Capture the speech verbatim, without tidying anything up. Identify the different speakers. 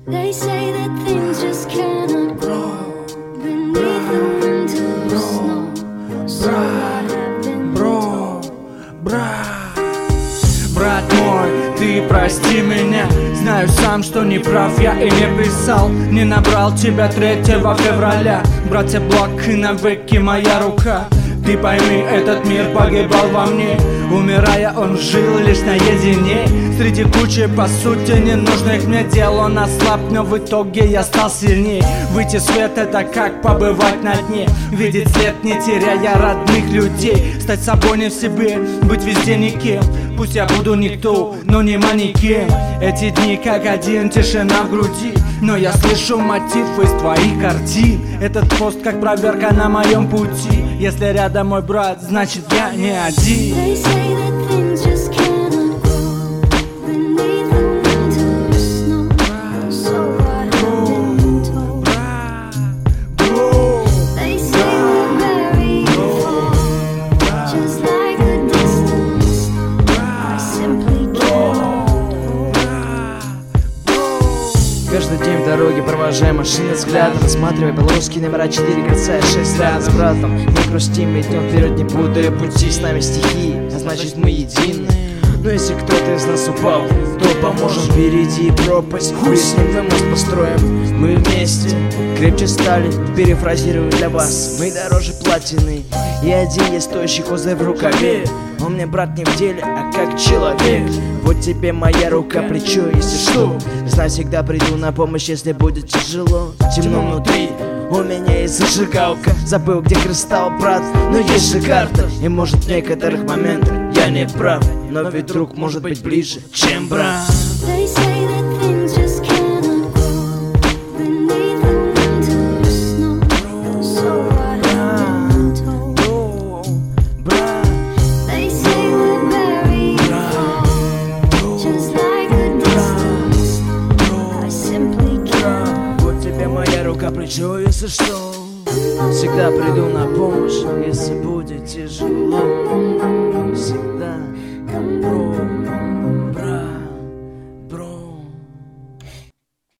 Speaker 1: They say that things just cannot grow beneath the winter snow. So I have been told.
Speaker 2: Брат мой, ты прости меня. Знаю сам, что не прав я и не писал. Не набрал тебя третьего февраля. Братья, блок и навеки моя рука. Ты пойми, этот мир погибал во мне. Умирая, он жил лишь наедине. Среди кучи, по сути, ненужных мне дел. Он ослаб, но в итоге я стал сильней. Выйти в свет — это как побывать на дне. Видеть свет, не теряя родных людей. Стать собой не в себе, быть везде никем. Пусть я буду никто, но не манекен. Эти дни как один, тишина в груди. Но я слышу мотив из твоих картин. Этот пост как проверка на моем пути. Если рядом мой брат, значит я не один.
Speaker 1: They say that things just cannot grow beneath the winter snow. So I have been told. They say we're very far, just like a distant star. I simply cannot hold.
Speaker 3: Каждый день в дороге провожая машины взглядом, рассматривая белорусские номера четыре, кольца шесть рядом с братом. Не грустим, идем вперед, не путая пути. С нами стихи, а значит мы едины. Но если кто-то из нас упал, то поможем впереди пропасть. Хуй с ним, мы мост построим. Мы вместе крепче стали, перефразирую для вас. Мы дороже платины, и один есть стоящий козырь в рукаве. Он мне брат не в деле, а как человек. Вот тебе моя рука, плечо, если что. Знай, всегда приду на помощь, если будет тяжело. Темно внутри, у меня есть зажигалка. Забыл, где кристалл, брат, но есть же карта. И может в некоторых моментах я не прав, но ведь друг может быть ближе, чем брат.
Speaker 1: They say that things just cannot grow beneath the winter snow. So I have been told. They say we're very far, just like a distant star. I simply cannot.
Speaker 3: Вот тебе моя рука, плечо, если что. Всегда приду на помощь, если будет тяжело.